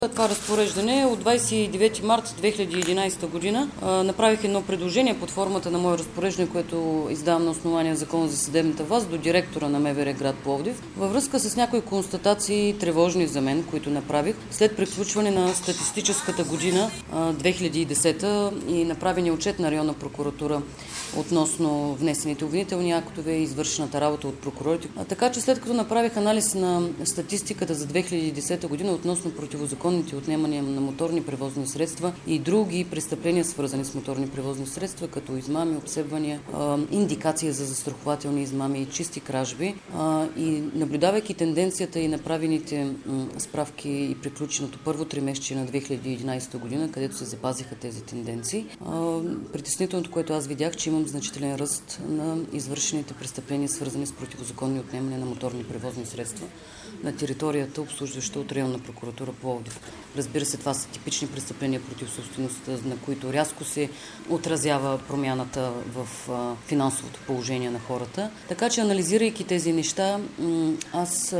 Това разпореждане от 29 март 2011 година направих едно предложение под формата на мое разпореждане, което издавам на основание Закона за съдебната власт до директора на МВР град Пловдив, във връзка с някои констатации тревожни за мен, които направих след приключване на статистическата година 2010 и направения отчет на районна прокуратура относно внесените обвинителни актове и извършената работа от прокурорите. Така че след като направих анализ на статистиката за 2010 година относно противозаконните отнемания на моторни превозни средства и други престъпления, свързани с моторни превозни средства, като измами, обсебвания, индикация за застрахователни измами и чисти кражби, и наблюдавайки тенденцията и направените справки и приключеното първо тримесечие на 2011 година, където се запазиха тези тенденции, притеснителното, което аз видях, че имам значителен ръст на извършените престъпления, свързани с противозаконни отнемания на моторни превозни средства на територията, обслужваща от районна прокуратура Пловдив. Разбира се, това са типични престъпления против собствеността, на които рязко се отразява промяната в финансовото положение на хората. Така че, анализирайки тези неща, аз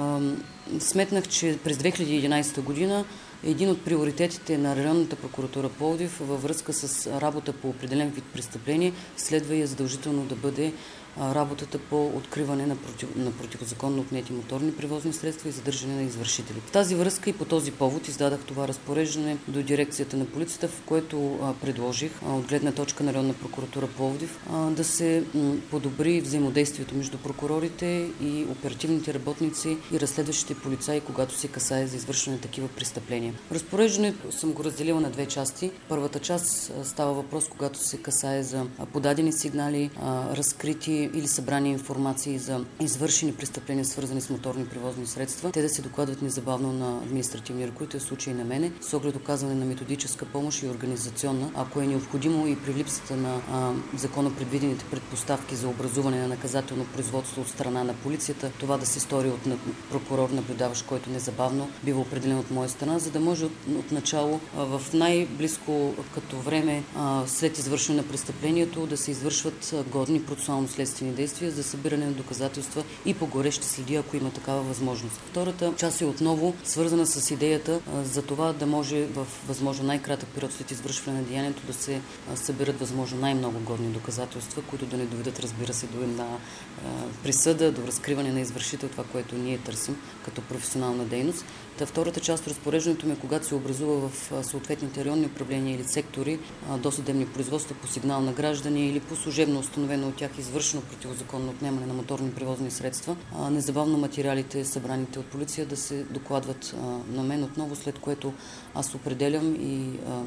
сметнах, че през 2011 година един от приоритетите на районната прокуратура Пловдив във връзка с работа по определен вид престъпление следва и задължително да бъде работата по откриване на противозаконно отнети моторни превозни средства и задържане на извършители. В тази връзка и по този повод издадах това разпореждане до дирекцията на полицията, в което предложих от гледна точка на районна прокуратура Пловдив да се подобри взаимодействието между прокурорите и оперативните работници и разследващите полицаи, когато се касае за извършване на такива престъпления. Разпореждането съм го разделила на две части. Първата част става въпрос, когато се касае за подадени сигнали, разкрити или събрани информации за извършени престъпления, свързани с моторни превозни средства. Те да се докладват незабавно на административния ръководител, в случай на мене, с оглед оказване на методическа помощ и организационна, ако е необходимо и при липсата на законно предвидените предпоставки за образуване на наказателно производство от страна на полицията, това да се стори от прокурор, наблюдаващ, който незабавно бива определен от моя страна, за да може от начало в най-близко като време след извършване на престъплението да се извършват годни процесуално следствени действия за събиране на доказателства и по горещи следи, ако има такава възможност. Втората част е отново свързана с идеята за това да може в възможно най-кратък период след извършване на деянието да се съберат възможно най-много годни доказателства, които да не доведат, разбира се, до една присъда, до разкриване на извършител, това, което ние търсим като професионална дейност. Втората част от разпореждането ми е, когато се образува в съответните районни управления или сектори досъдебни производства по сигнал на граждани или по служебно установено от тях извършено противозаконно отнемане на моторни превозни средства, незабавно материалите, събраните от полиция, да се докладват на мен отново, след което аз определям и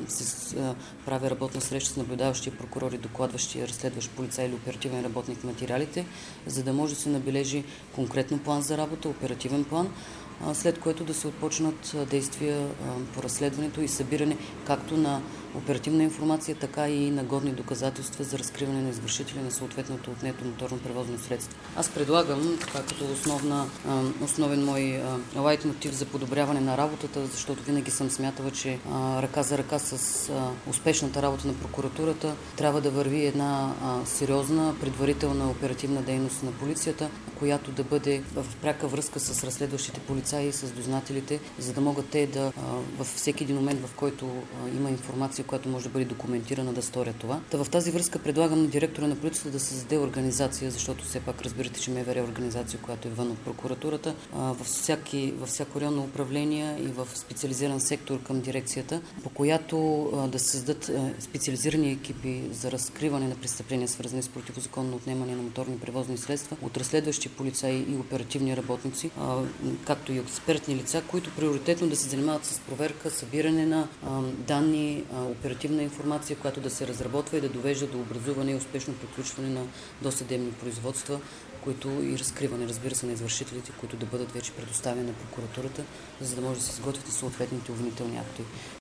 правя работна среща с наблюдаващия прокурор и докладващия разследващ полицай или оперативен работник материалите, за да може да се набележи конкретно план за работа, оперативен план, след което да се отпочнат действия по разследването и събиране както на оперативна информация, така и на годни доказателства за разкриване на извършители на съответното отнето моторно превозно средство. Аз предлагам това като основен мой лайт мотив за подобряване на работата, защото винаги съм смятала, че ръка за ръка с успешната работа на прокуратурата трябва да върви една сериозна предварителна оперативна дейност на полицията, която да бъде в пряка връзка с разследващите полицаи и с дознателите, за да могат те да във всеки един момент, в който има информация, която може да бъде документирана, да сторят това. В тази връзка предлагам на директора на полицията да създаде организация, защото все пак разбирате, че МВР е организация, която е вън от прокуратурата, във всяко районно управление и в специализиран сектор към дирекцията, по която да създадат специализирани екипи за разкриване на престъпления, свързани с противозаконно отнемане на моторни превозни средства, от разследващи полицаи и оперативни работници, както и експертни лица, които приоритетно да се занимават с проверка, събиране на данни, оперативна информация, която да се разработва и да довежда до образуване и успешно приключване на досъдебни производства, които и разкриване, разбира се, на извършителите, които да бъдат вече предоставени на прокуратурата, за да може да се изготвят и съответните обвинителни актове.